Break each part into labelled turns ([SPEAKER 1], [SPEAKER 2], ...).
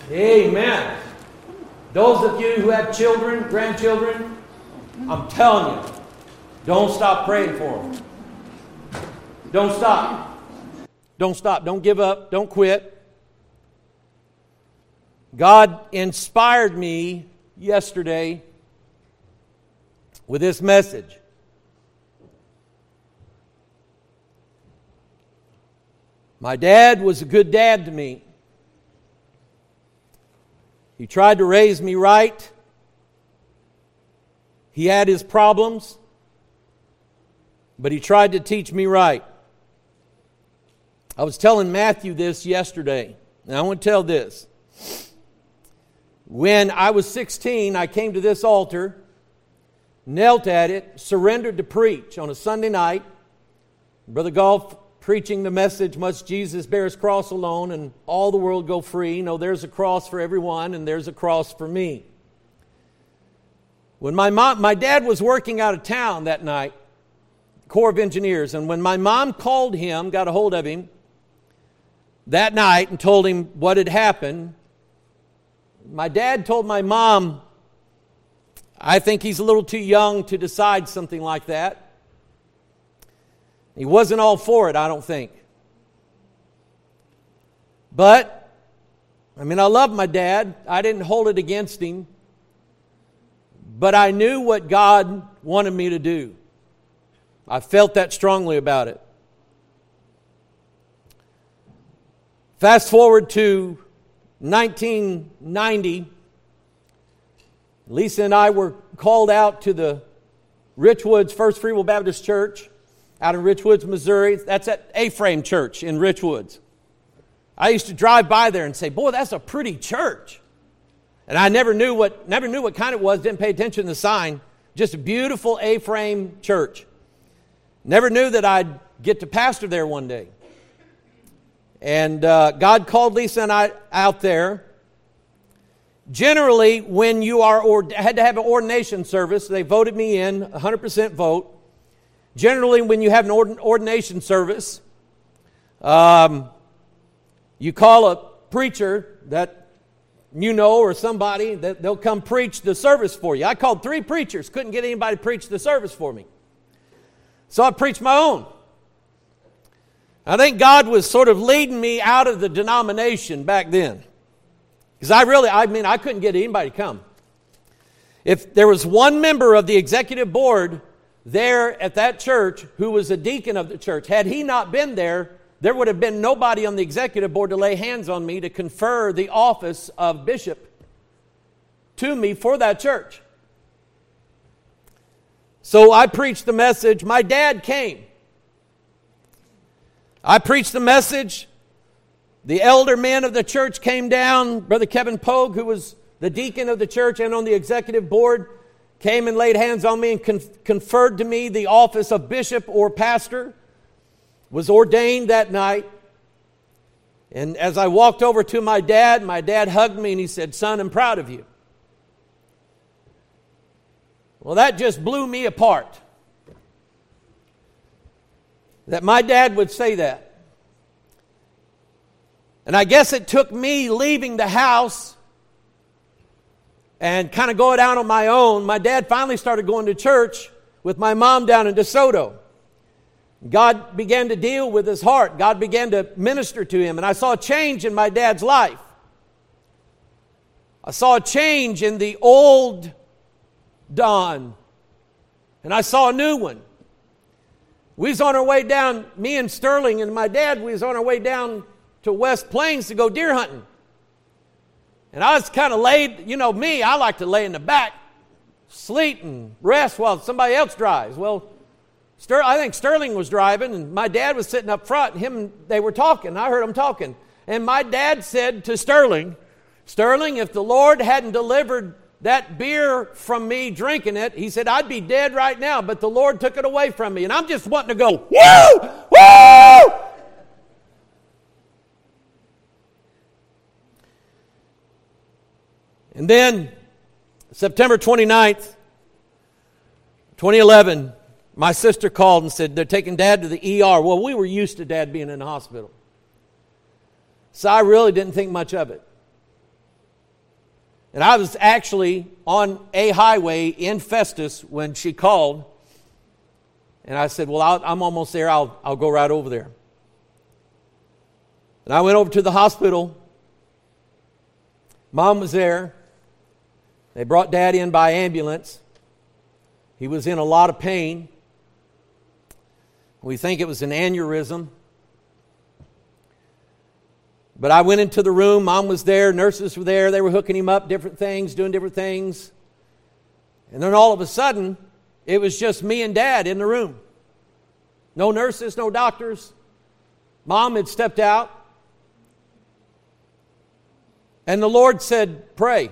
[SPEAKER 1] Amen. Those of you who have children, grandchildren, I'm telling you, don't stop praying for them. Don't stop. Don't stop. Don't give up. Don't quit. God inspired me yesterday with this message. My dad was a good dad to me. He tried to raise me right. He had his problems, but he tried to teach me right. I was telling Matthew this yesterday, and I want to tell this. When I was 16, I came to this altar, knelt at it, surrendered to preach on a Sunday night. Brother Goff preaching the message, must Jesus bear his cross alone and all the world go free. No, there's a cross for everyone and there's a cross for me. When my dad was working out of town that night, Corps of Engineers, and when my mom called him, got a hold of him that night and told him what had happened, my dad told my mom, I think he's a little too young to decide something like that. He wasn't all for it, I don't think. But, I love my dad. I didn't hold it against him. But I knew what God wanted me to do. I felt that strongly about it. Fast forward to 1990. Lisa and I were called out to the Richwoods First Free Will Baptist Church out in Richwoods, Missouri. That's at A-Frame Church in Richwoods. I used to drive by there and say, boy, that's a pretty church. And I never knew what kind it was, didn't pay attention to the sign. Just a beautiful A-frame church. Never knew that I'd get to pastor there one day. And God called Lisa and I out there. Generally, when you had to have an ordination service, they voted me in, 100% vote. Generally, when you have an ordination service, you call a preacher that you know or somebody that they'll come preach the service for you. I called 3 preachers, couldn't get anybody to preach the service for me. So I preached my own. I think God was sort of leading me out of the denomination back then. Because I couldn't get anybody to come. If there was one member of the executive board there at that church who was a deacon of the church, had he not been there, there would have been nobody on the executive board to lay hands on me to confer the office of bishop to me for that church. So I preached the message. My dad came. I preached the message. The elder men of the church came down. Brother Kevin Pogue, who was the deacon of the church and on the executive board, came and laid hands on me and conferred to me the office of bishop or pastor. Was ordained that night. And as I walked over to my dad hugged me and he said, "Son, I'm proud of you." Well, that just blew me apart. That my dad would say that. And I guess it took me leaving the house and kind of going out on my own. My dad finally started going to church with my mom down in DeSoto. God began to deal with his heart. God began to minister to him. And I saw a change in my dad's life. I saw a change in the old Don. And I saw a new one. We was on our way down, me and Sterling and my dad, we was on our way down to West Plains to go deer hunting. And I was kind of laid, me, I like to lay in the back, sleep and rest while somebody else drives. Well, I think Sterling was driving and my dad was sitting up front and they were talking. I heard them talking. And my dad said to Sterling, if the Lord hadn't delivered that beer from me drinking it, he said, I'd be dead right now, but the Lord took it away from me. And I'm just wanting to go, woo! Woo! And then, September 29th, 2011, my sister called and said, they're taking Dad to the ER. Well, we were used to Dad being in the hospital. So I really didn't think much of it. And I was actually on a highway in Festus when she called. And I said, well, I'm almost there. I'll go right over there. And I went over to the hospital. Mom was there. They brought Dad in by ambulance. He was in a lot of pain. We think it was an aneurysm. But I went into the room. Mom was there. Nurses were there. They were hooking him up, different things, doing different things. And then all of a sudden, it was just me and Dad in the room. No nurses, no doctors. Mom had stepped out. And the Lord said, pray.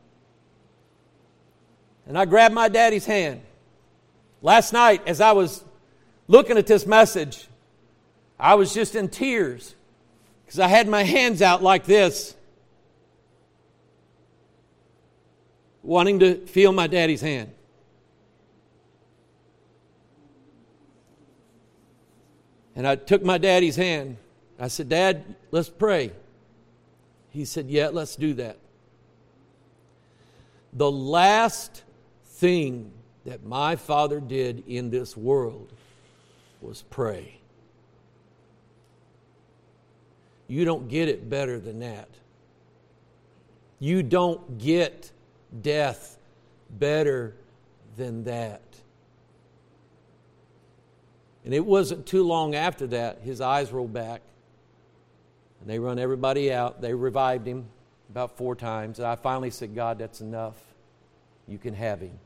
[SPEAKER 1] And I grabbed my daddy's hand. Last night, as I was looking at this message, I was just in tears because I had my hands out like this, wanting to feel my daddy's hand. And I took my daddy's hand. I said, Dad, let's pray. He said, yeah, let's do that. The last thing that my father did in this world was pray. You don't get it better than that. You don't get death better than that. And it wasn't too long after that, his eyes rolled back. And they run everybody out. They revived him about 4 times. And I finally said, God, that's enough. You can have him.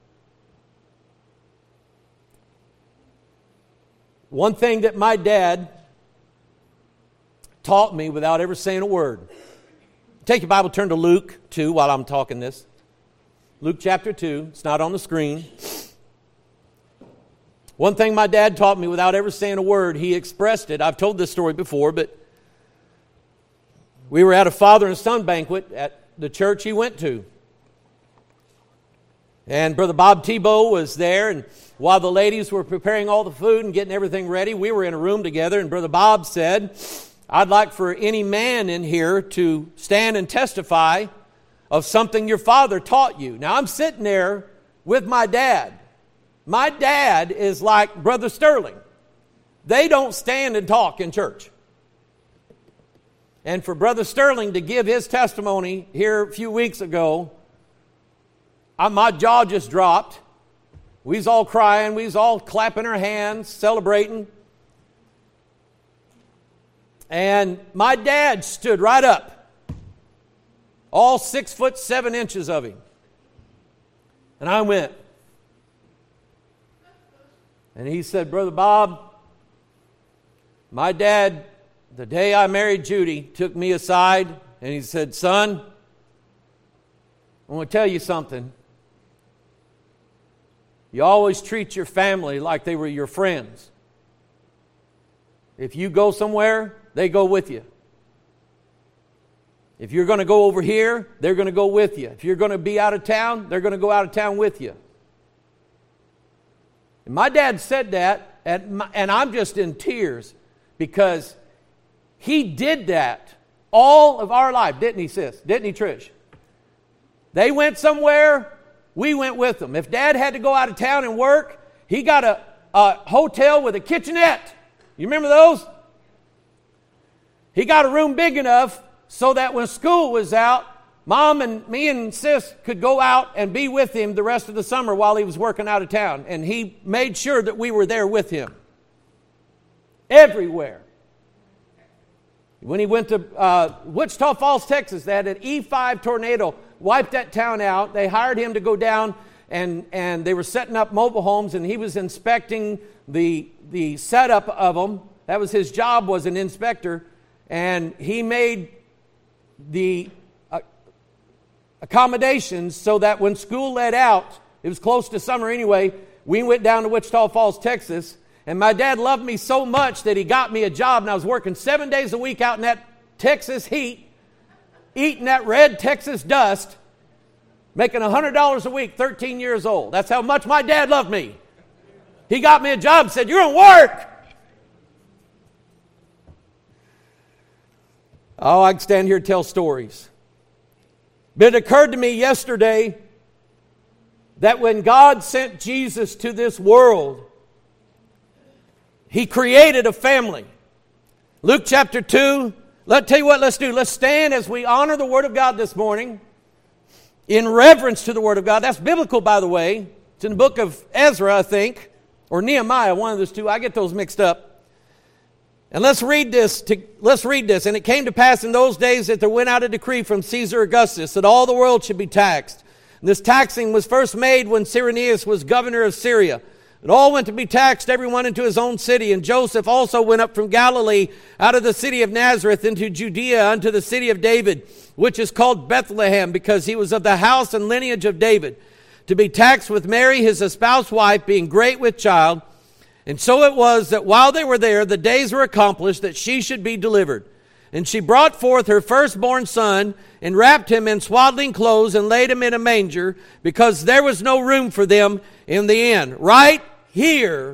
[SPEAKER 1] One thing that my dad taught me without ever saying a word. Take your Bible, turn to Luke 2 while I'm talking this. Luke chapter 2. It's not on the screen. One thing my dad taught me without ever saying a word, he expressed it. I've told this story before, but we were at a father and son banquet at the church he went to. And Brother Bob Tebow was there, and while the ladies were preparing all the food and getting everything ready, we were in a room together, and Brother Bob said, I'd like for any man in here to stand and testify of something your father taught you. Now, I'm sitting there with my dad. My dad is like Brother Sterling. They don't stand and talk in church. And for Brother Sterling to give his testimony here a few weeks ago, my jaw just dropped. We was all crying. We was all clapping our hands, celebrating. And my dad stood right up. All 6'7" of him. And I went. And he said, Brother Bob, my dad, the day I married Judy, took me aside and he said, son, I want to tell you something. You always treat your family like they were your friends. If you go somewhere, they go with you. If you're going to go over here, they're going to go with you. If you're going to be out of town, they're going to go out of town with you. And my dad said that, and I'm just in tears because he did that all of our life, didn't he, sis? Didn't he, Trish? They went somewhere, we went with them. If Dad had to go out of town and work, he got a hotel with a kitchenette. You remember those? He got a room big enough so that when school was out, Mom and me and Sis could go out and be with him the rest of the summer while he was working out of town. And he made sure that we were there with him. Everywhere. When he went to Wichita Falls, Texas, they had an E5 tornado, wiped that town out. They hired him to go down and they were setting up mobile homes, and he was inspecting the setup of them. That was his job, was an inspector. And he made the accommodations so that when school let out, it was close to summer anyway, we went down to Wichita Falls, Texas, and my dad loved me so much that he got me a job, and I was working 7 days a week out in that Texas heat, eating that red Texas dust, making $100 a week, 13 years old. That's how much my dad loved me. He got me a job and said, you're going to work. Oh, I can stand here and tell stories. But it occurred to me yesterday that when God sent Jesus to this world, He created a family. Luke chapter 2, tell you what, let's do. Let's stand as we honor the Word of God this morning in reverence to the Word of God. That's biblical, by the way. It's in the book of Ezra, I think, or Nehemiah, one of those two. I get those mixed up. And let's read this. And it came to pass in those days that there went out a decree from Caesar Augustus that all the world should be taxed. And this taxing was first made when Cyrenius was governor of Syria. It all went to be taxed, everyone into his own city. And Joseph also went up from Galilee out of the city of Nazareth into Judea unto the city of David, which is called Bethlehem, because he was of the house and lineage of David, to be taxed with Mary, his espoused wife, being great with child. And so it was that while they were there, the days were accomplished that she should be delivered. And she brought forth her firstborn son, and wrapped him in swaddling clothes, and laid him in a manger, because there was no room for them in the inn. Right here,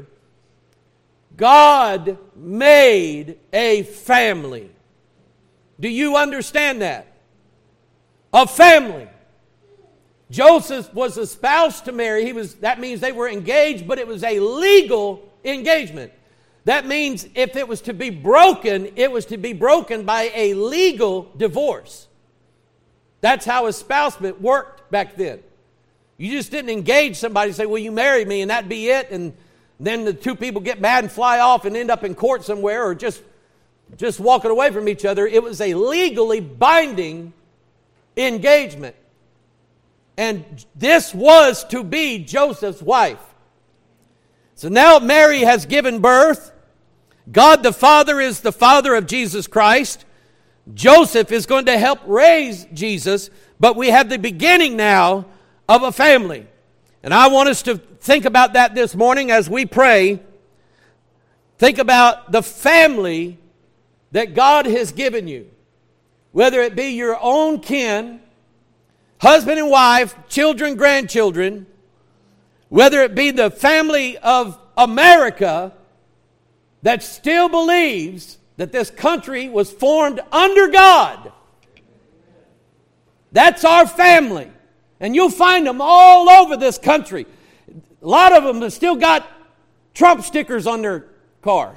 [SPEAKER 1] God made a family. Do you understand that? A family. Joseph was espoused to Mary. That means they were engaged, but it was a legal engagement. That means if it was to be broken, it was to be broken by a legal divorce. That's how espousement worked back then. You just didn't engage somebody and say, "Will you marry me?" and that'd be it. And then the two people get mad and fly off and end up in court somewhere, or just walking away from each other. It was a legally binding engagement. And this was to be Joseph's wife. So now Mary has given birth. God the Father is the Father of Jesus Christ. Joseph is going to help raise Jesus. But we have the beginning now of a family. And I want us to think about that this morning as we pray. Think about the family that God has given you. Whether it be your own kin, husband and wife, children, grandchildren, whether it be the family of America that still believes that this country was formed under God. That's our family. And you'll find them all over this country. A lot of them have still got Trump stickers on their car.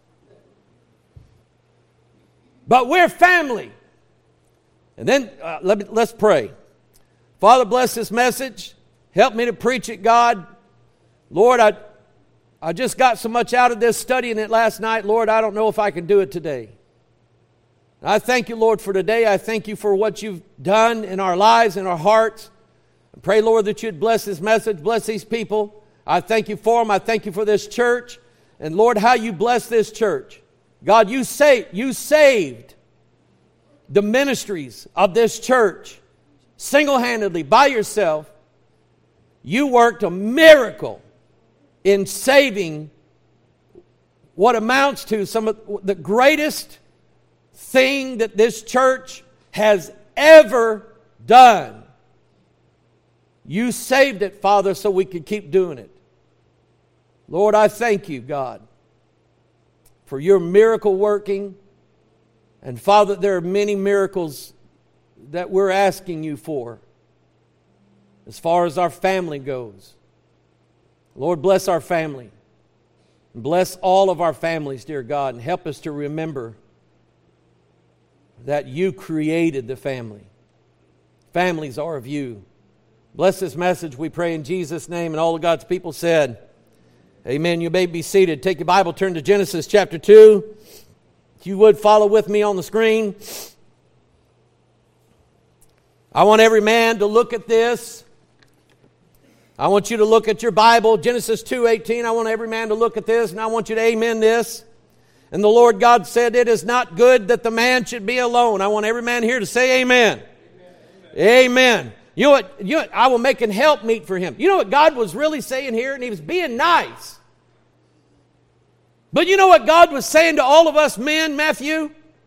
[SPEAKER 1] But we're family. And then let's pray. Father, bless this message. Help me to preach it, God. Lord, I just got so much out of this studying it last night. Lord, I don't know if I can do it today. I thank you, Lord, for today. I thank you for what you've done in our lives, in our hearts. I pray, Lord, that you'd bless this message, bless these people. I thank you for them. I thank you for this church. And Lord, how you bless this church. God, you saved the ministries of this church single-handedly by yourself. You worked a miracle in saving what amounts to some of the greatest thing that this church has ever done. You saved it, Father, so we could keep doing it. Lord, I thank you, God, for your miracle working. And Father, there are many miracles that we're asking you for as far as our family goes. Lord, bless our family. Bless all of our families, dear God, and help us to remember that you created the family. Families are of you. Bless this message, we pray in Jesus' name. And all of God's people said, amen. You may be seated. Take your Bible, turn to Genesis chapter 2. If you would, follow with me on the screen. I want every man to look at this. I want you to look at your Bible, Genesis 2:18. I want every man to look at this, and I want you to amen this. And the Lord God said, "It is not good that the man should be alone." I want every man here to say amen. Amen. Amen. You know what? I will make an help meet for him. You know what God was really saying here? And he was being nice. But you know what God was saying to all of us men, Matthew?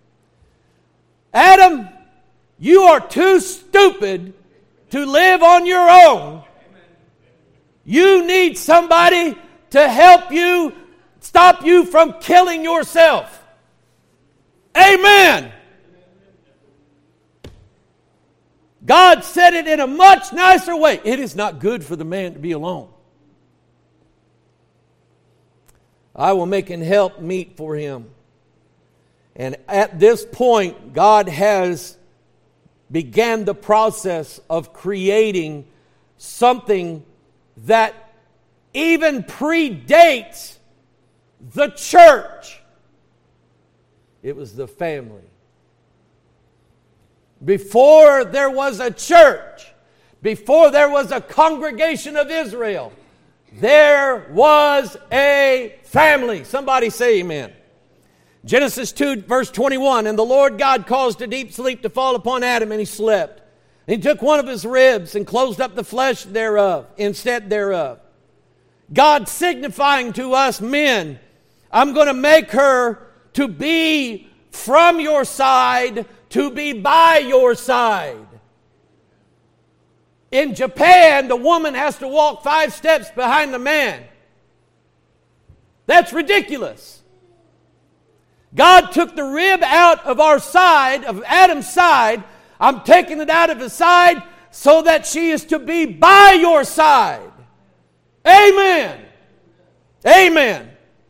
[SPEAKER 1] Adam, you are too stupid to live on your own. You need somebody to help you, stop you from killing yourself. Amen. God said it in a much nicer way. It is not good for the man to be alone. I will make an help meet for him. And at this point, God has began the process of creating something that even predates the church. It was the family. Before there was a church, before there was a congregation of Israel, there was a family. Somebody say amen. Genesis 2 verse 21, and the Lord God caused a deep sleep to fall upon Adam, and he slept. And he took one of his ribs and closed up the flesh thereof, instead thereof. God signifying to us men, I'm going to make her to be from your side, to be by your side. In Japan, the woman has to walk 5 steps behind the man. That's ridiculous. God took the rib out of our side, of Adam's side. I'm taking it out of his side so that she is to be by your side. Amen. Amen.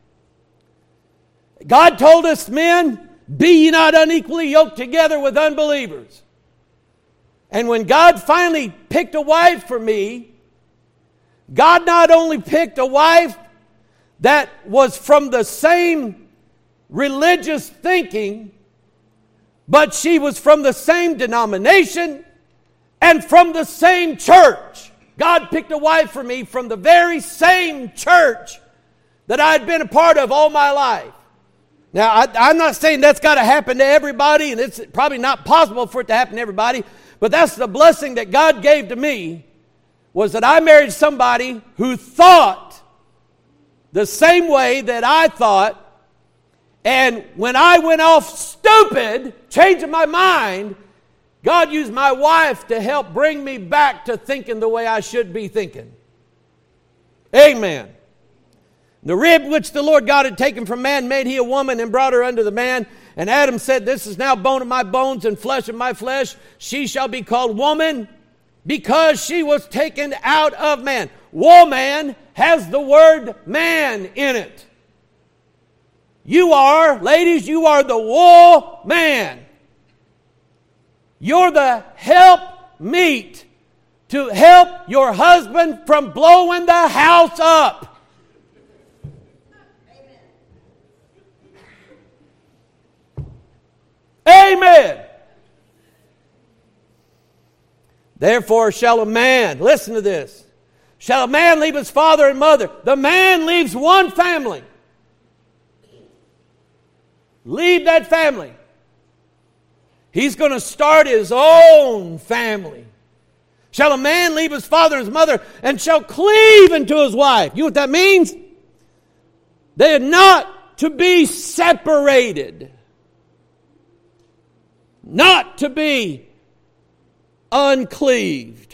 [SPEAKER 1] God told us, men, be ye not unequally yoked together with unbelievers. And when God finally picked a wife for me, God not only picked a wife that was from the same religious thinking, but she was from the same denomination and from the same church. God picked a wife for me from the very same church that I'd been a part of all my life. Now, I'm not saying that's got to happen to everybody, and it's probably not possible for it to happen to everybody, but that's the blessing that God gave to me, was that I married somebody who thought the same way that I thought. And when I went off stupid, changing my mind, God used my wife to help bring me back to thinking the way I should be thinking. Amen. The rib which the Lord God had taken from man made he a woman and brought her unto the man. And Adam said, this is now bone of my bones and flesh of my flesh. She shall be called woman because she was taken out of man. Woman has the word man in it. You are, ladies, you are the woman. You're the help meet to help your husband from blowing the house up. Amen. Therefore shall a man, listen to this, shall a man leave his father and mother. The man leaves one family. Leave that family. He's going to start his own family. Shall a man leave his father and his mother and shall cleave unto his wife. You know what that means? They are not to be separated. Not to be uncleaved.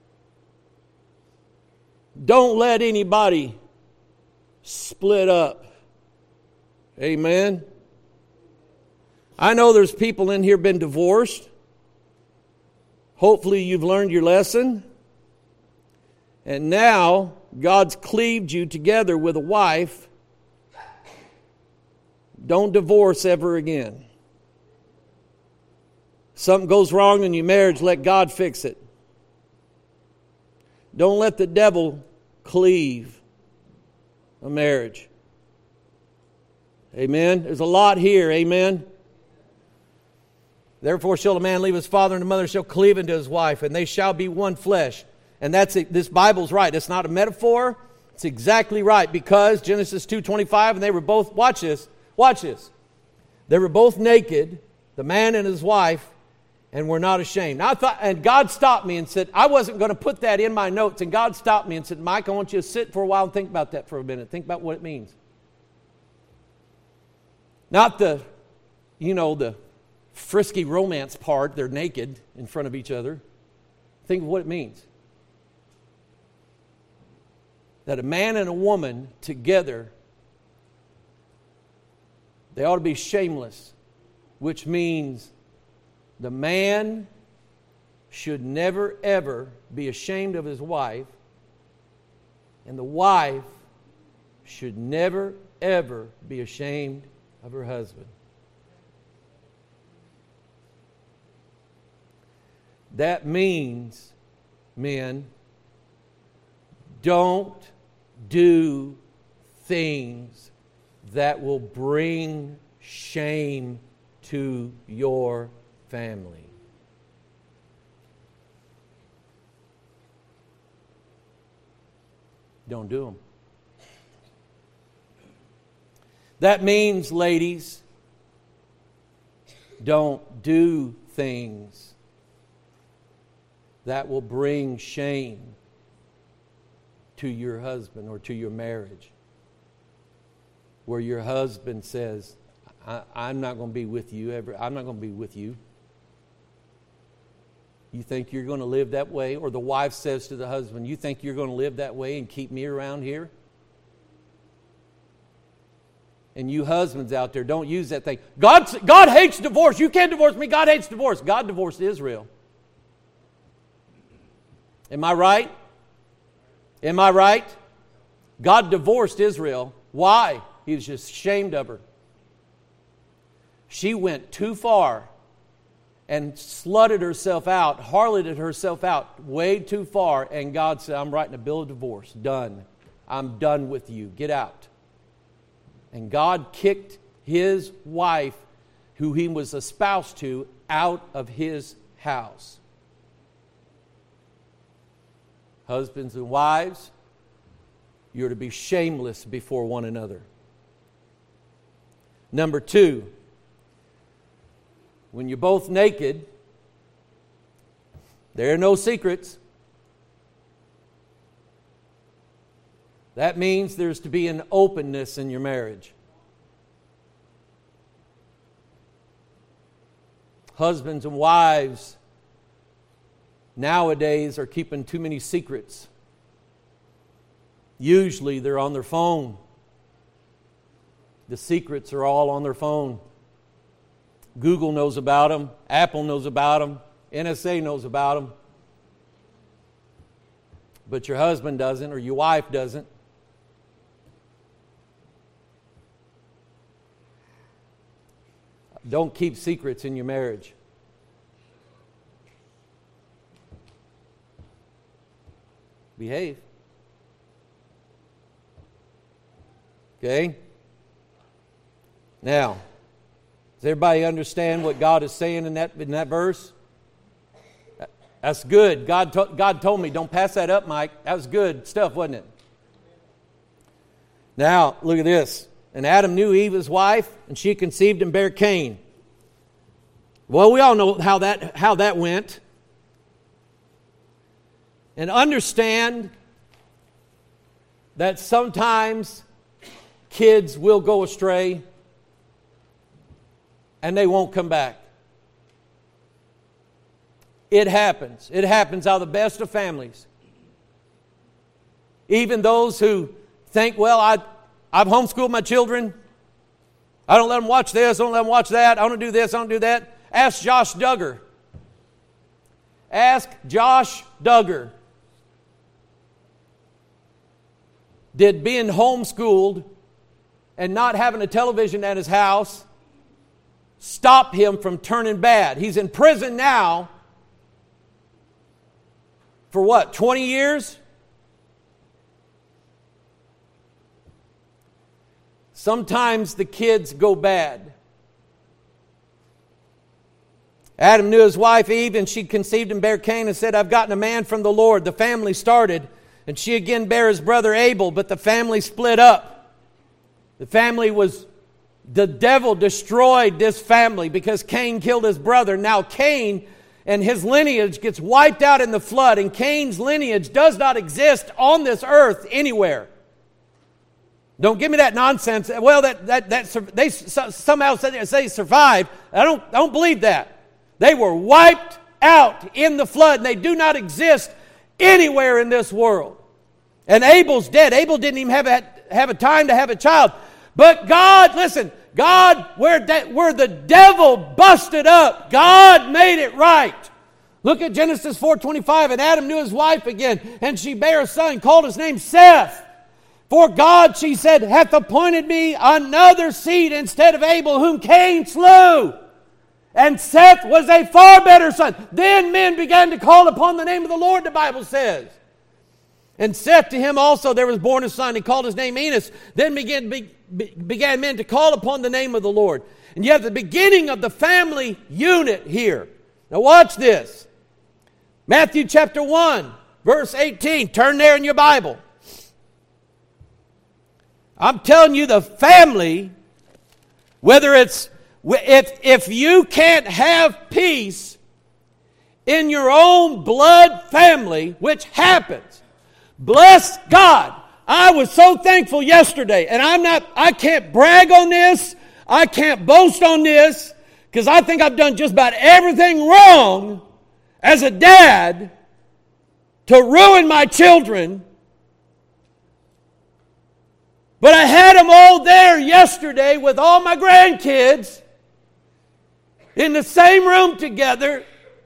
[SPEAKER 1] Don't let anybody split up. Amen. I know there's people in here been divorced. Hopefully you've learned your lesson. And now God's cleaved you together with a wife. Don't divorce ever again. Something goes wrong in your marriage, let God fix it. Don't let the devil cleave a marriage. Amen. There's a lot here. Amen. Therefore shall a man leave his father and mother, shall cleave unto his wife, and they shall be one flesh. And that's it. This Bible's right. It's not a metaphor. It's exactly right. Because Genesis 2:25, and they were both, watch this. They were both naked, the man and his wife, and were not ashamed. Now I thought, and God stopped me and said, I wasn't going to put that in my notes. And God stopped me and said, Mike, I want you to sit for a while and think about that for a minute. Think about what it means. Not the frisky romance part. They're naked in front of each other. Think of what it means. That a man and a woman together, they ought to be shameless, which means the man should never, ever be ashamed of his wife, and the wife should never, ever be ashamed of her husband. That means, men, don't do things that will bring shame to your family. Don't do them. That means, ladies, don't do things that will bring shame to your husband or to your marriage. Where your husband says, I'm not going to be with you ever. I'm not going to be with you. You think you're going to live that way? Or the wife says to the husband, you think you're going to live that way and keep me around here? And you husbands out there, don't use that thing. God hates divorce. You can't divorce me. God hates divorce. God divorced Israel. Am I right? Am I right? God divorced Israel. Why? He was just ashamed of her. She went too far and slutted herself out, harloted herself out way too far, and God said, I'm writing a bill of divorce. Done. I'm done with you. Get out. And God kicked his wife, who he was espoused to, out of his house. Husbands and wives, you're to be shameless before one another. Number 2, when you're both naked, there are no secrets. That means there's to be an openness in your marriage. Husbands and wives nowadays are keeping too many secrets. Usually they're on their phone. The secrets are all on their phone. Google knows about them. Apple knows about them. NSA knows about them. But your husband doesn't, or your wife doesn't. Don't keep secrets in your marriage. Behave. Okay? Now, does everybody understand what God is saying in that verse? That's good. God told me, don't pass that up, Mike. That was good stuff, wasn't it? Now, look at this. And Adam knew Eve his wife, and she conceived and bare Cain. Well, we all know how that went. And understand that sometimes kids will go astray and they won't come back. It happens. It happens out of the best of families. Even those who think, well, I've homeschooled my children. I don't let them watch this, I don't let them watch that. I don't do this, I don't do that. Ask Josh Duggar. Ask Josh Duggar. Did being homeschooled and not having a television at his house stop him from turning bad? He's in prison now for what, 20 years? Sometimes the kids go bad. Adam knew his wife Eve, and she conceived and bare Cain and said, I've gotten a man from the Lord. The family started, and she again bare his brother Abel, but the family split up. The devil destroyed this family because Cain killed his brother. Now Cain and his lineage gets wiped out in the flood, and Cain's lineage does not exist on this earth anywhere. Don't give me that nonsense. Well, they somehow said they survived. I don't believe that. They were wiped out in the flood, and they do not exist anywhere in this world. And Abel's dead. Abel didn't even have a time to have a child. But God, listen, God, where the devil busted up, God made it right. Look at Genesis 4:25. And Adam knew his wife again, and she bare a son, called his name Seth. For God, she said, hath appointed me another seed instead of Abel, whom Cain slew. And Seth was a far better son. Then men began to call upon the name of the Lord, the Bible says. And Seth, to him also there was born a son. He called his name Enos. Then began men to call upon the name of the Lord. And you have the beginning of the family unit here. Now watch this. Matthew chapter 1, verse 18. Turn there in your Bible. I'm telling you, the family, whether it's, if you can't have peace in your own blood family, which happens, bless God. I was so thankful yesterday, and I can't brag on this, I can't boast on this, because I think I've done just about everything wrong as a dad to ruin my children. But I had them all there yesterday with all my grandkids in the same room together,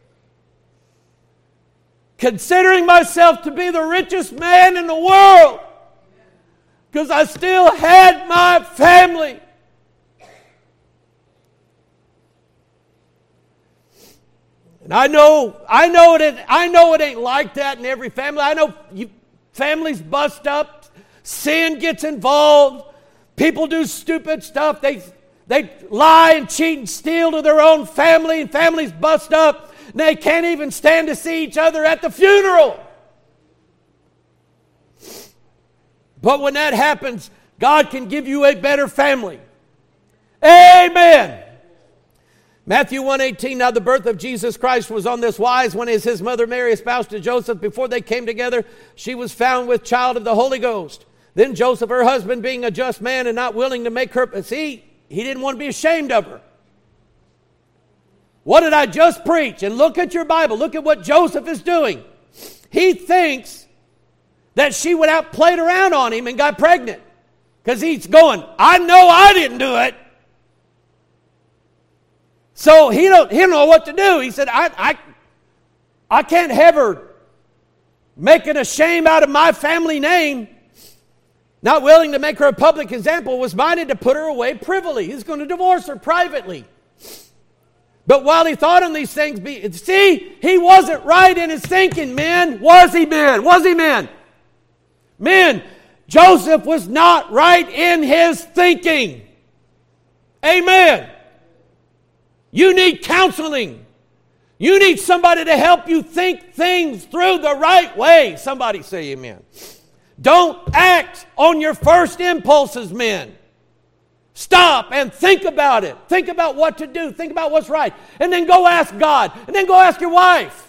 [SPEAKER 1] considering myself to be the richest man in the world because I still had my family. And I know it ain't like that in every family. I know families bust up. Sin gets involved. People do stupid stuff. They lie and cheat and steal to their own family, and families bust up. And they can't even stand to see each other at the funeral. But when that happens, God can give you a better family. Amen. Matthew 1:18, now the birth of Jesus Christ was on this wise, when as his mother Mary espoused to Joseph, before they came together, she was found with child of the Holy Ghost. Then Joseph, her husband, being a just man and not willing to make her, he didn't want to be ashamed of her. What did I just preach? And look at your Bible. Look at what Joseph is doing. He thinks that she went out, played around on him, and got pregnant. Because he's going, I know I didn't do it. So he don't know what to do. He said, I can't have her making a shame out of my family name. Not willing to make her a public example, was minded to put her away privily. He's going to divorce her privately. But while he thought on these things, he wasn't right in his thinking, men. Was he, men? Was he, men? Men, Joseph was not right in his thinking. Amen. You need counseling. You need somebody to help you think things through the right way. Somebody say amen. Don't act on your first impulses, men. Stop and think about it. Think about what to do. Think about what's right. And then go ask God. And then go ask your wife.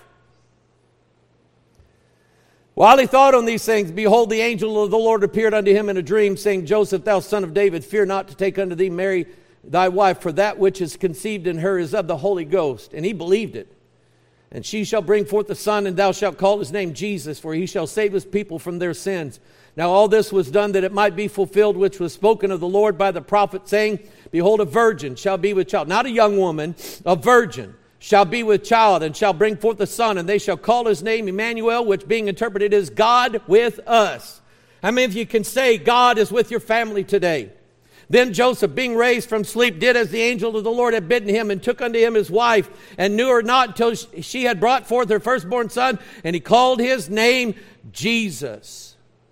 [SPEAKER 1] While he thought on these things, behold, the angel of the Lord appeared unto him in a dream, saying, Joseph, thou son of David, fear not to take unto thee Mary thy wife, for that which is conceived in her is of the Holy Ghost. And he believed it. And she shall bring forth a son, and thou shalt call his name Jesus, for he shall save his people from their sins. Now all this was done that it might be fulfilled, which was spoken of the Lord by the prophet, saying, behold, a virgin shall be with child. Not a young woman, a virgin shall be with child, and shall bring forth a son, and they shall call his name Emmanuel, which being interpreted is God with us. How many of you can say God is with your family today? Then Joseph, being raised from sleep, did as the angel of the Lord had bidden him, and took unto him his wife, and knew her not until she had brought forth her firstborn son, and he called his name Jesus.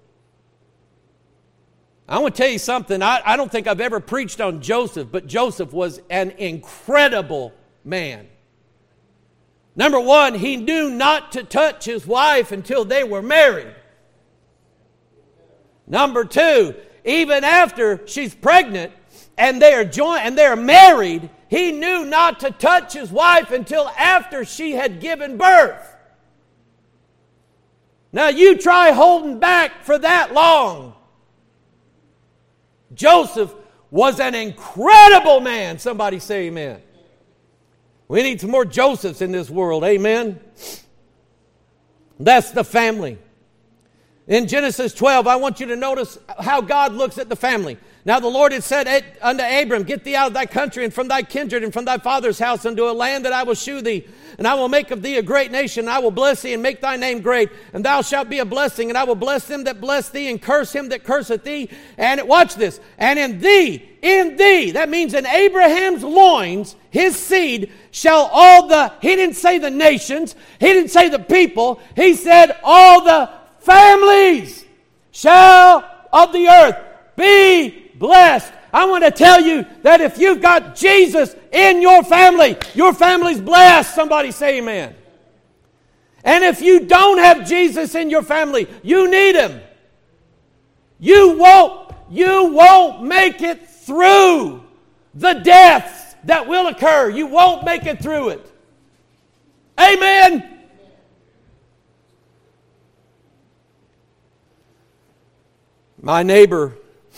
[SPEAKER 1] I want to tell you something. I don't think I've ever preached on Joseph, but Joseph was an incredible man. Number one, he knew not to touch his wife until they were married. Number two, even after she's pregnant and they are married, he knew not to touch his wife until after she had given birth. Now you try holding back for that long. Joseph was an incredible man. Somebody say amen. We need some more Josephs in this world. Amen. That's the family. In Genesis 12, I want you to notice how God looks at the family. Now the Lord had said unto Abram, get thee out of thy country and from thy kindred and from thy father's house unto a land that I will shew thee. And I will make of thee a great nation, and I will bless thee and make thy name great. And thou shalt be a blessing, and I will bless them that bless thee and curse him that curseth thee. And watch this. And in thee, that means in Abraham's loins, his seed, shall he didn't say the nations, he didn't say the people, he said all the families of the earth be blessed. I want to tell you that if you've got Jesus in your family's blessed. Somebody say amen. And if you don't have Jesus in your family, you need him. You won't make it through the deaths that will occur. You won't make it through it. Amen. My neighbor,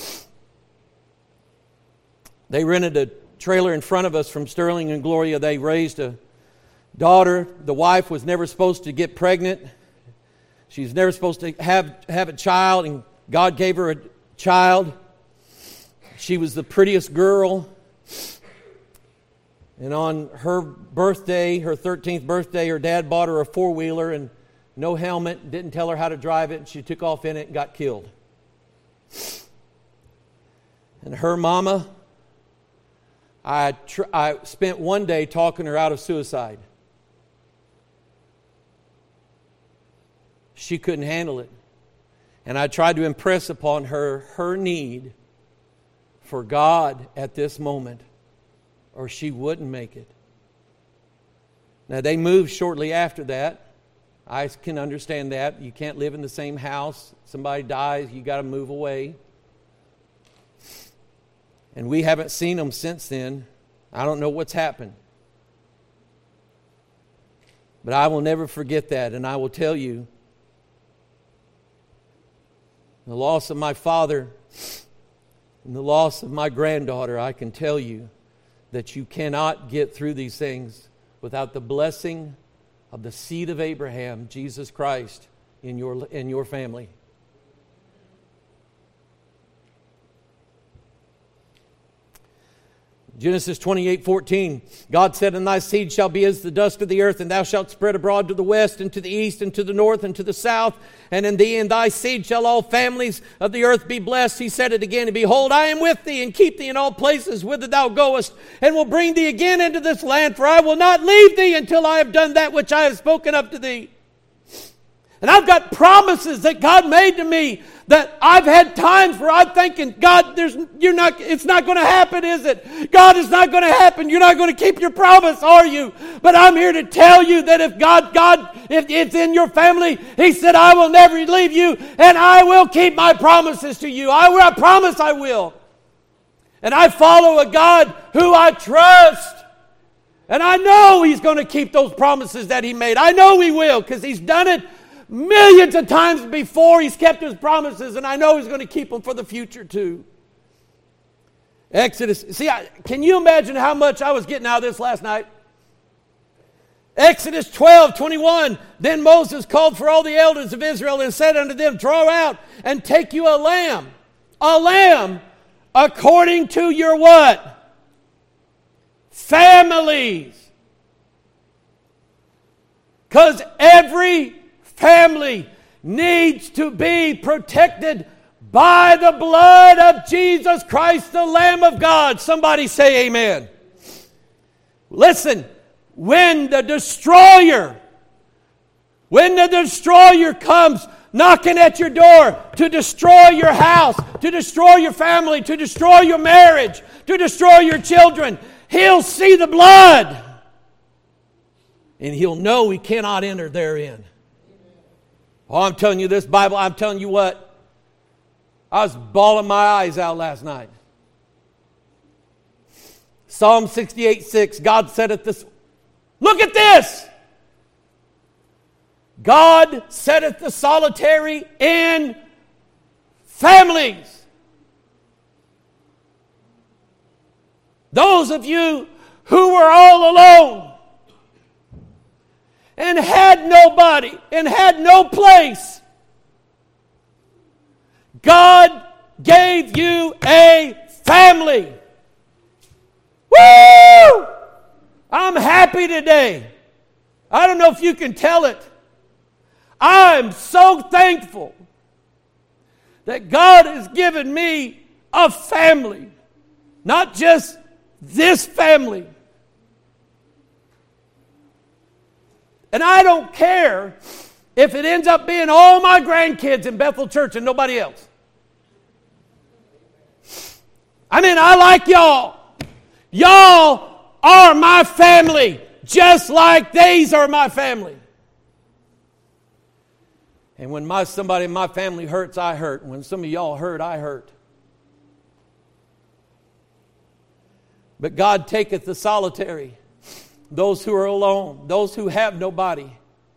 [SPEAKER 1] they rented a trailer in front of us from Sterling and Gloria. They raised a daughter. The wife was never supposed to get pregnant. She was never supposed to have a child, and God gave her a child. She was the prettiest girl. And on her birthday, her 13th birthday, her dad bought her a four-wheeler and no helmet, didn't tell her how to drive it, and she took off in it and got killed. And her mama, I spent one day talking her out of suicide. She couldn't handle it. And I tried to impress upon her need for God at this moment, or she wouldn't make it. Now, they moved shortly after that. I can understand that. You can't live in the same house. Somebody dies, you got to move away. And we haven't seen them since then. I don't know what's happened. But I will never forget that. And I will tell you, the loss of my father and the loss of my granddaughter, I can tell you that you cannot get through these things without the blessing of the seed of Abraham, Jesus Christ, in your family. Genesis 28:14, God said, and thy seed shall be as the dust of the earth, and thou shalt spread abroad to the west, and to the east, and to the north, and to the south. And in thee and thy seed shall all families of the earth be blessed. He said it again, and behold, I am with thee, and keep thee in all places whither thou goest, and will bring thee again into this land, for I will not leave thee until I have done that which I have spoken of to thee. And I've got promises that God made to me that I've had times where I'm thinking, God, it's not going to happen, is it? God, it's not going to happen. You're not going to keep your promise, are you? But I'm here to tell you that if if it's in your family, He said, I will never leave you, and I will keep my promises to you. I promise I will. And I follow a God who I trust. And I know He's going to keep those promises that He made. I know He will, because He's done it millions of times before. He's kept His promises, and I know He's going to keep them for the future too. Exodus. See, can you imagine how much I was getting out of this last night? Exodus 12:21. Then Moses called for all the elders of Israel and said unto them, draw out and take you a lamb according to your what? Families. Because every family needs to be protected by the blood of Jesus Christ, the Lamb of God. Somebody say amen. Listen, when the destroyer comes knocking at your door to destroy your house, to destroy your family, to destroy your marriage, to destroy your children, he'll see the blood and he'll know he cannot enter therein. Oh, I'm telling you this, Bible, I'm telling you what. I was bawling my eyes out last night. Psalm 68:6, God said this. Look at this. God setteth the solitary in families. Those of you who were all alone and had nobody and had no place, God gave you a family. Woo! I'm happy today. I don't know if you can tell it. I'm so thankful that God has given me a family. Not just this family. And I don't care if it ends up being all my grandkids in Bethel Church and nobody else. I mean, I like y'all. Y'all are my family, just like these are my family. And when somebody in my family hurts, I hurt. When some of y'all hurt, I hurt. But God taketh the solitary, those who are alone, those who have nobody.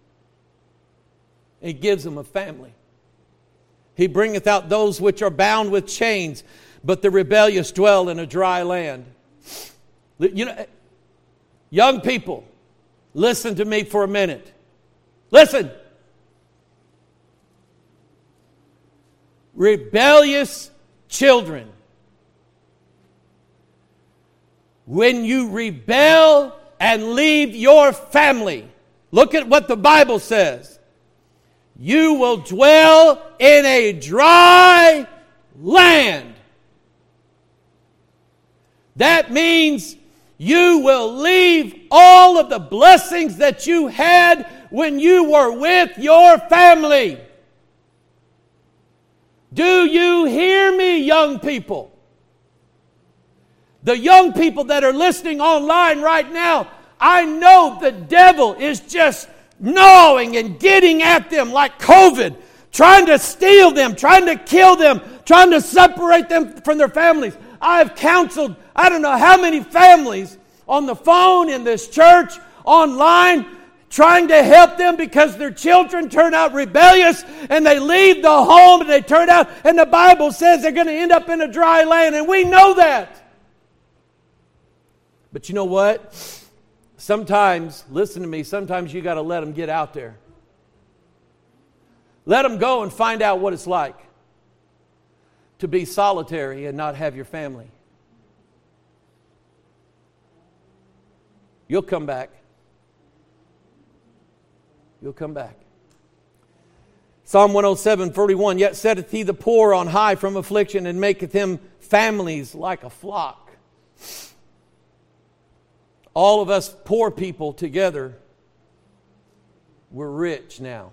[SPEAKER 1] He gives them a family. He bringeth out those which are bound with chains, but the rebellious dwell in a dry land. You know, young people, listen to me for a minute. Listen. Rebellious children. When you rebel and leave your family, look at what the Bible says. You will dwell in a dry land. That means you will leave all of the blessings that you had when you were with your family. Do you hear me, young people? The young people that are listening online right now, I know the devil is just gnawing and getting at them like COVID, trying to steal them, trying to kill them, trying to separate them from their families. I have counseled, I don't know how many families on the phone, in this church, online, trying to help them because their children turn out rebellious and they leave the home and they turn out, and the Bible says they're going to end up in a dry land, and we know that. But you know what? Sometimes, listen to me, sometimes you got to let them get out there. Let them go and find out what it's like to be solitary and not have your family. You'll come back. You'll come back. Psalm 107:41, yet setteth he the poor on high from affliction, and maketh him families like a flock. All of us poor people together, we're rich now.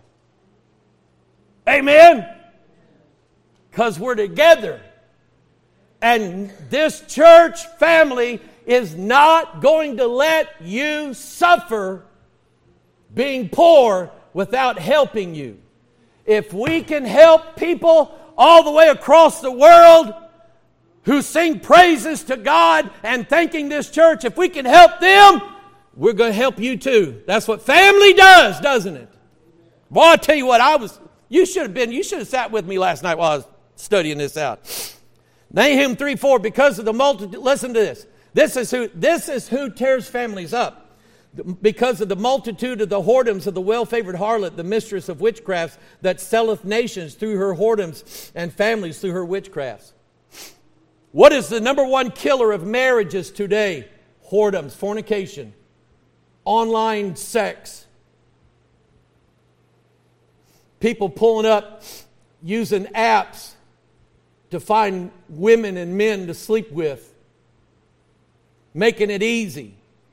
[SPEAKER 1] Amen? Because we're together. And this church family is not going to let you suffer being poor without helping you. If we can help people all the way across the world who sing praises to God and thanking this church, if we can help them, we're going to help you too. That's what family does, doesn't it? Boy, I tell you what, you should have sat with me last night while I was studying this out. Nahum 3:4, because of the multitude, listen to this. This is who tears families up. Because of the multitude of the whoredoms of the well-favored harlot, the mistress of witchcrafts, that selleth nations through her whoredoms and families through her witchcrafts. What is the number one killer of marriages today? Whoredoms, fornication, online sex. People pulling up, using apps to find women and men to sleep with, making it easy.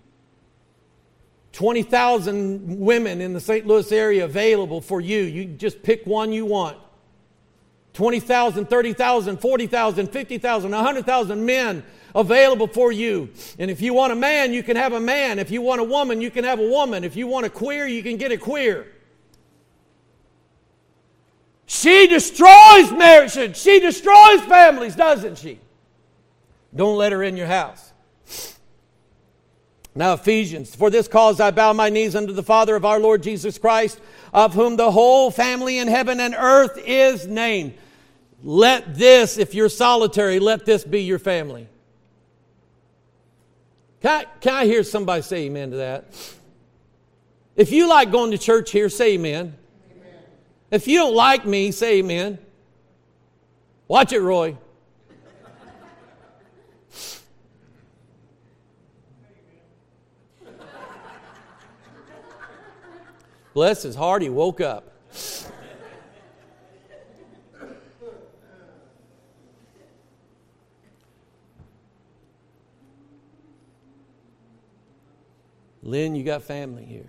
[SPEAKER 1] 20,000 women in the St. Louis area available for you. You just pick one you want. 20,000, 30,000, 40,000, 50,000, 100,000 men available for you. And if you want a man, you can have a man. If you want a woman, you can have a woman. If you want a queer, you can get a queer. She destroys marriages. She destroys families, doesn't she? Don't let her in your house. Now Ephesians, for this cause I bow my knees unto the Father of our Lord Jesus Christ, of whom the whole family in heaven and earth is named. Let this, if you're solitary, let this be your family. Can I hear somebody say amen to that? If you like going to church here, say amen. Amen. If you don't like me, say amen. Watch it, Roy. Bless his heart, he woke up. Lynn, you got family here.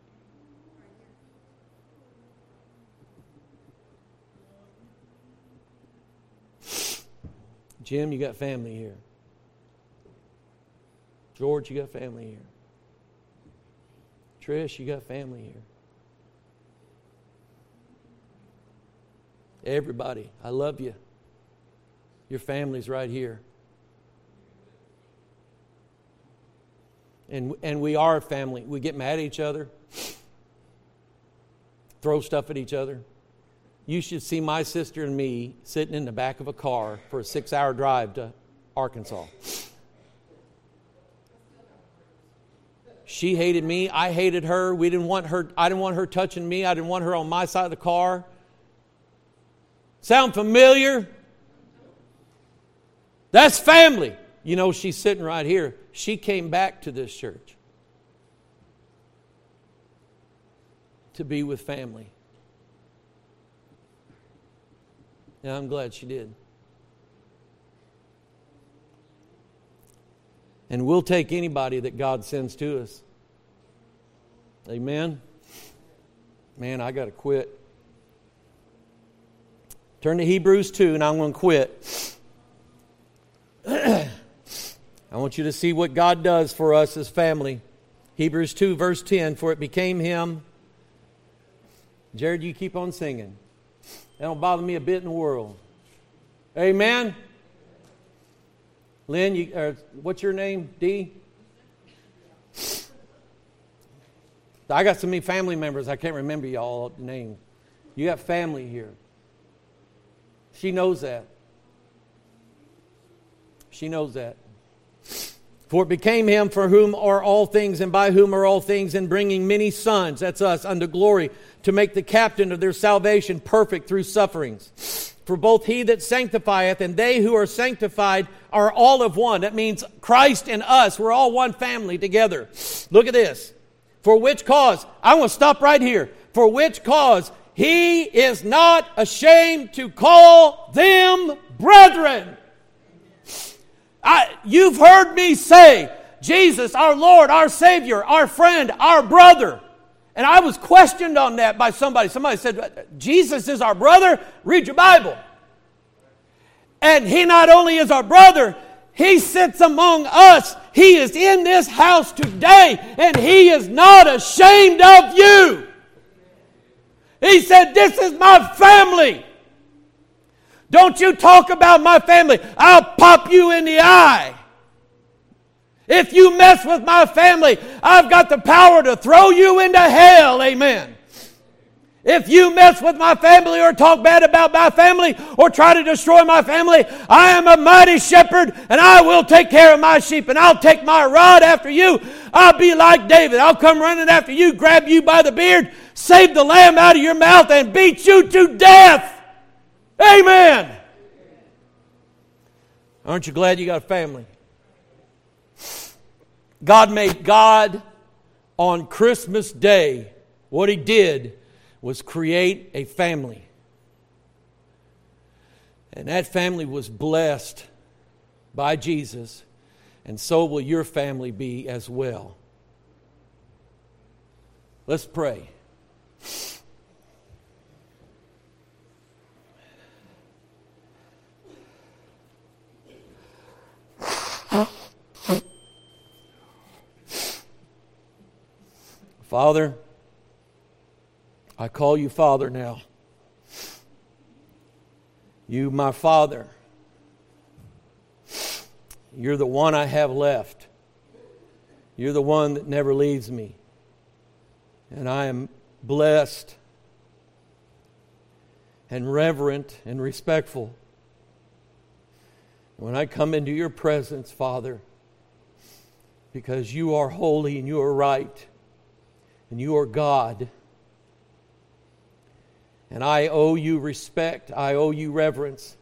[SPEAKER 1] Jim, you got family here. George, you got family here. Trish, you got family here. Everybody, I love you. Your family's right here. And we are a family. We get mad at each other, throw stuff at each other. You should see my sister and me sitting in the back of a car for a 6-hour drive to Arkansas. She hated me. I hated her. We didn't want her. I didn't want her touching me. I didn't want her on my side of the car. Sound familiar? That's family. You know, she's sitting right here. She came back to this church to be with family. And I'm glad she did. And we'll take anybody that God sends to us. Amen? Man, I got to quit. Turn to Hebrews 2 and I'm going to quit. I want you to see what God does for us as family. Hebrews 2 verse 10, for it became him. Jared, you keep on singing. That don't bother me a bit in the world. Amen? Lynn, what's your name? D? I got so many family members, I can't remember y'all names. You got family here. She knows that. She knows that. For it became him for whom are all things and by whom are all things, and bringing many sons, that's us, unto glory, to make the captain of their salvation perfect through sufferings. For both he that sanctifieth and they who are sanctified are all of one. That means Christ and us, we're all one family together. Look at this. For which cause, I want to stop right here. For which cause he is not ashamed to call them brethren. You've heard me say, Jesus, our Lord, our Savior, our friend, our brother. And I was questioned on that by somebody. Somebody said, Jesus is our brother? Read your Bible. And he not only is our brother, he sits among us. He is in this house today, and he is not ashamed of you. He said, this is my family. Don't you talk about my family. I'll pop you in the eye. If you mess with my family, I've got the power to throw you into hell. Amen. If you mess with my family or talk bad about my family or try to destroy my family, I am a mighty shepherd and I will take care of my sheep, and I'll take my rod after you. I'll be like David. I'll come running after you, grab you by the beard, save the lamb out of your mouth, and beat you to death. Amen. Aren't you glad you got a family? God on Christmas Day, what he did was create a family. And that family was blessed by Jesus, and so will your family be as well. Let's pray. Father, I call you Father now. You, my Father, you're the one I have left. You're the one that never leaves me. And I am blessed and reverent and respectful when I come into your presence, Father, because you are holy and you are right and you are God. And I owe you respect. I owe you reverence.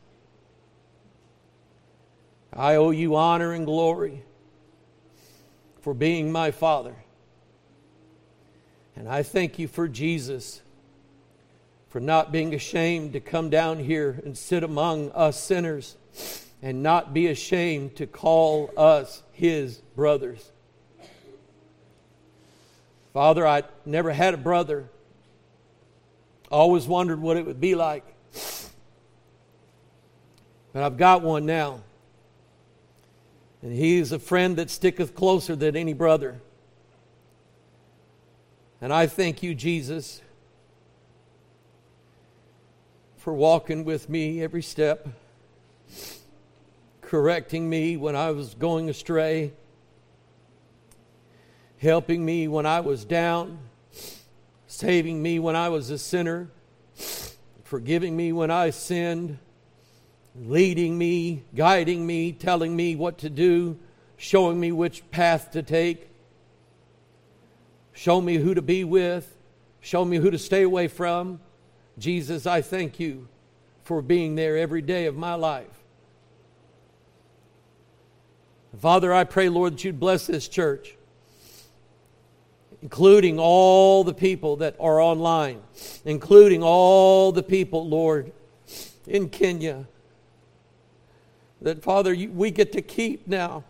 [SPEAKER 1] I owe you honor and glory for being my Father. And I thank you for Jesus, for not being ashamed to come down here and sit among us sinners and not be ashamed to call us His brothers. Father, I never had a brother. Always wondered what it would be like. But I've got one now. And He is a friend that sticketh closer than any brother. And I thank you, Jesus, for walking with me every step, correcting me when I was going astray, helping me when I was down, saving me when I was a sinner, forgiving me when I sinned, leading me, guiding me, telling me what to do, showing me which path to take. Show me who to be with. Show me who to stay away from. Jesus, I thank you for being there every day of my life. Father, I pray, Lord, that you'd bless this church, including all the people that are online, including all the people, Lord, in Kenya, that, Father, we get to keep now.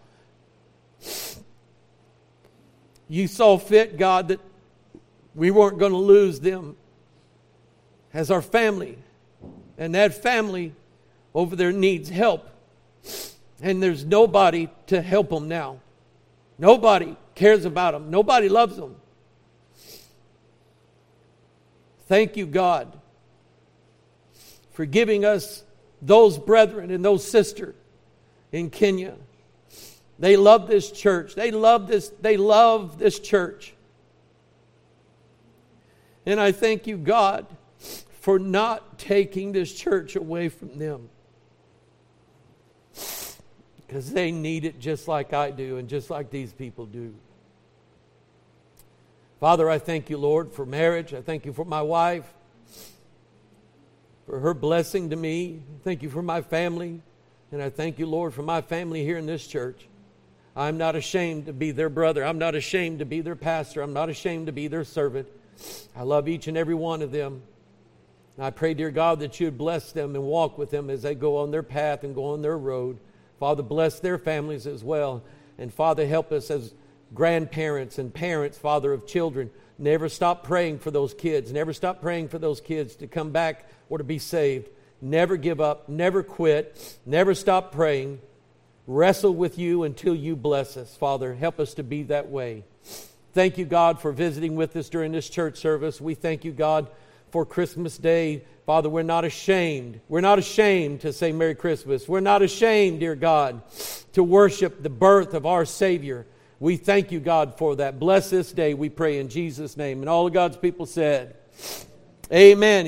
[SPEAKER 1] You saw fit, God, that we weren't going to lose them as our family. And that family over there needs help. And there's nobody to help them now. Nobody cares about them. Nobody loves them. Thank you, God, for giving us those brethren and those sisters in Kenya. They love this church. They love this church. And I thank you, God, for not taking this church away from them. Because they need it just like I do and just like these people do. Father, I thank you, Lord, for marriage. I thank you for my wife, for her blessing to me. Thank you for my family. And I thank you, Lord, for my family here in this church. I'm not ashamed to be their brother. I'm not ashamed to be their pastor. I'm not ashamed to be their servant. I love each and every one of them. And I pray, dear God, that you would bless them and walk with them as they go on their path and go on their road. Father, bless their families as well. And Father, help us as grandparents and parents, Father, of children. Never stop praying for those kids. Never stop praying for those kids to come back or to be saved. Never give up. Never quit. Never stop praying. Wrestle with you until you bless us. Father, help us to be that way. Thank you, God, for visiting with us during this church service. We thank you, God, for Christmas Day. Father, we're not ashamed. We're not ashamed to say Merry Christmas. We're not ashamed, dear God, to worship the birth of our Savior. We thank you, God, for that. Bless this day, we pray in Jesus' name. And all of God's people said, Amen.